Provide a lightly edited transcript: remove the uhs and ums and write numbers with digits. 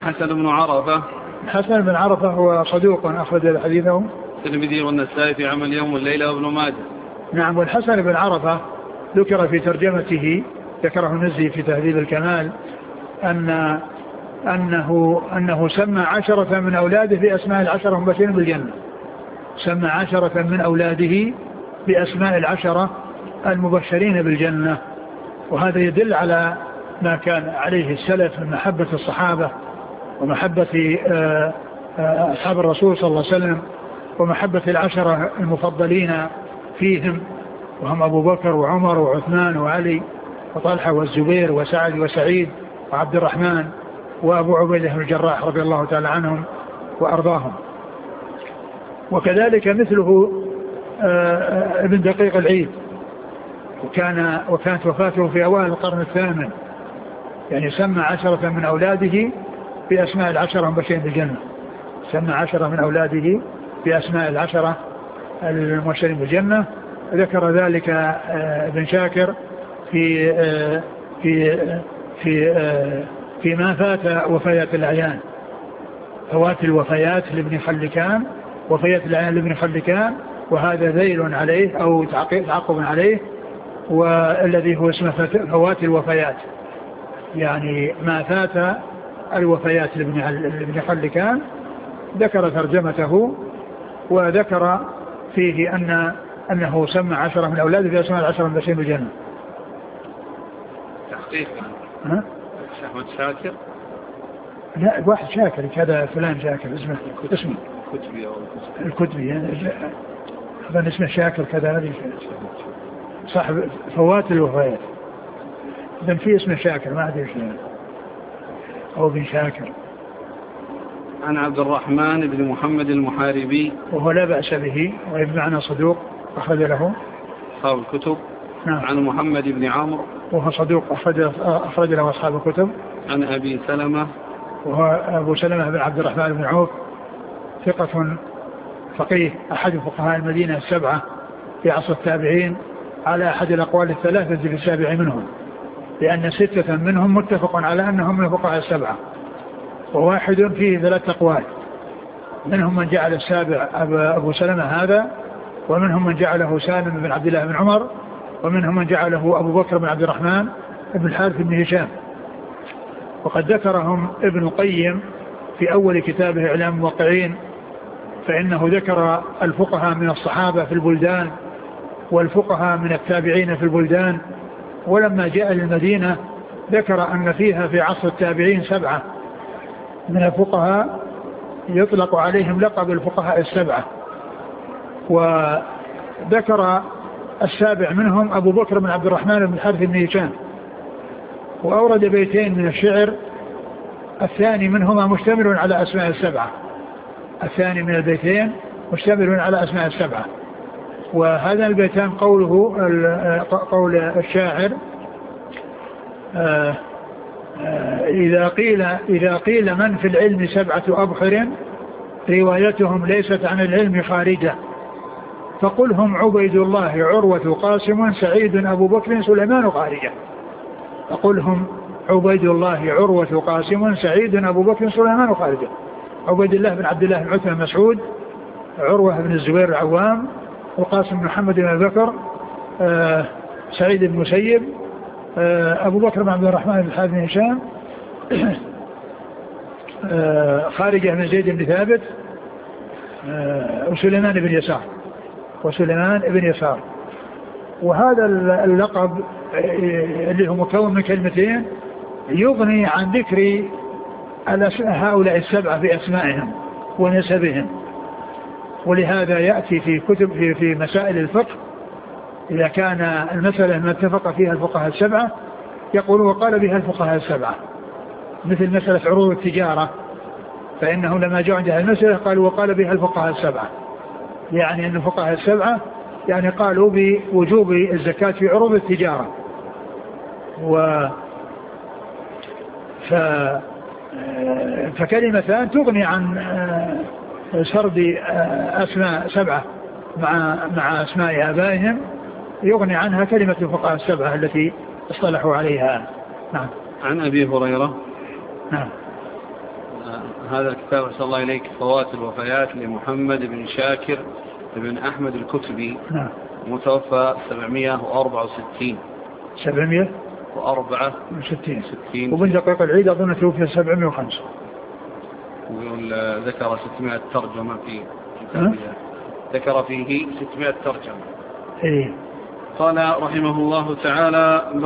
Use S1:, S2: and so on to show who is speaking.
S1: حسن بن عرفة.
S2: حسن بن عرفة هو صدوق أخرج حديثه
S1: الترمذي والنسائي في عمل يوم والليلة وابن ماجه.
S2: نعم. والحسن بن عرفة ذكر في ترجمته، ذكره النزي في تهذيب الكمال أنه سمى 10 من أولاده بأسماء 10 المبشرين بالجنة. سمى 10 من أولاده بأسماء 10 المبشرين بالجنة. وهذا يدل على ما كان عليه السلف من محبة الصحابة ومحبة أصحاب الرسول صلى الله عليه وسلم ومحبة 10 المفضلين فيهم، وهم أبو بكر وعمر وعثمان وعلي وطلحة والزبير وسعد وسعيد وعبد الرحمن وأبو عبيدة بن الجراح رضي الله تعالى عنهم وأرضاهم. وكذلك مثله ابن دقيق العيد، وكانت وفاته في أوائل القرن الثامن. يعني سمى 10 من أولاده بأسماء 10 المبشرين بالجنة. سمى 10 من أولاده بأسماء 10 المبشرين بالجنة. ذكر ذلك ابن شاكر في ما فات وفيات الأعيان، فوات الوفيات لابن خلكان، وفيات الأعيان لابن خلكان، وهذا ذيل عليه أو تعقب عليه، والذي هو اسمه فوات الوفيات، يعني ما فات الوفيات لابن خلكان. ذكر ترجمته وذكر فيه أنه سمى 10 من أولاده بأسماء 10 المبشرين بالجنة.
S1: تحقيق أحمد شاكر؟
S2: لا، واحد شاكر كذا، فلان شاكر اسمه
S1: الكتبي أو
S2: الكتبي، هذا اسمه شاكر كذا، هذه صاحب فوات الوفيات. إذن في اسمه شاكر، ما أدري شنو أو بن شاكر.
S1: عن عبد الرحمن بن محمد المحاربي،
S2: وهو لا بأس به وبمعنى صدوق أخرج له
S1: أصحاب الكتب.
S2: نعم.
S1: عن محمد بن عمرو،
S2: وهو صدوق أخرج له أصحاب الكتب.
S1: عن أبي سلمة،
S2: وهو أبو سلمة بن عبد الرحمن بن عوف، ثقة فقيه، أحد فقهاء المدينة 7 في عصر التابعين، على أحد الأقوال 3 في السابع منهم، لأن 6 منهم متفق على أنهم من الفقهاء 7، وواحد فيه 3 أقوال. منهم من جعل السابع أبو سلمة هذا، ومنهم من جعله سالم بن عبد الله بن عمر، ومنهم من جعله أبو بكر بن عبد الرحمن بن الحارث بن هشام. وقد ذكرهم ابن القيم في أول كتابه إعلام الموقعين، فإنه ذكر الفقهاء من الصحابة في البلدان والفقهاء من التابعين في البلدان. ولما جاء للمدينة ذكر أن فيها في عصر التابعين 7 من الفقهاء يطلق عليهم لقب الفقهاء 7، وذكر السابع منهم أبو بكر بن عبد الرحمن بن الحارث بن هشام. وأورد بيتين من الشعر، الثاني منهما مشتمل على أسماء 7، الثاني من البيتين مشتمل على أسماء 7. وهذا البيتان قول الشاعر: إذا قيل من في العلم 7 أبحر روايتهم ليست عن العلم خارجة، فقل هم عبيد الله عروة قاسم سعيد أبو بكر سليمان خارجة. فقل هم عبيد الله عروة قاسم سعيد أبو بكر سليمان خارجة. عبيد الله بن عبد الله بن عتبة مسعود، عروة بن الزبير العوام، وقاسم بن محمد بن بكر، سعيد بن مسيب، أبو بكر بن عبد الرحمن بن الحارث بن هشام، خارجة بن زيد بن ثابت، وسليمان بن يسار. وهذا اللقب اللي هو مكون من كلمتين يغني عن ذكر هؤلاء 7 بأسمائهم ونسبهم. ولهذا يأتي في كتب في مسائل الفقه، إذا كان المسألة ما اتفق فيها الفقهاء 7 يقول وقال بها الفقهاء 7، مثل مسألة عروض التجارة، فإنه لما جاء عندها المسألة قالوا وقال بها الفقهاء 7، يعني أن الفقهاء 7 يعني قالوا بوجوب الزكاة في عروض التجارة. فكلمتان تغني عن سرد أسماء 7 مع أسماء آبائهم، يغني عنها كلمة الفقهاء 7 التي اصطلحوا عليها. نعم.
S1: عن أبي هريرة.
S2: نعم.
S1: هذا الكتاب أسأل الله إليك فوات الوفيات لمحمد بن شاكر بن أحمد الكتبي.
S2: نعم.
S1: متوفى 764.
S2: 764. ومن دقيق العيد أظن توفي 705.
S1: ويقول ذكر 600 ترجمة في كتابه. ذكر فيه 600 ترجمة.
S2: إيه.
S1: قال رحمه الله تعالى.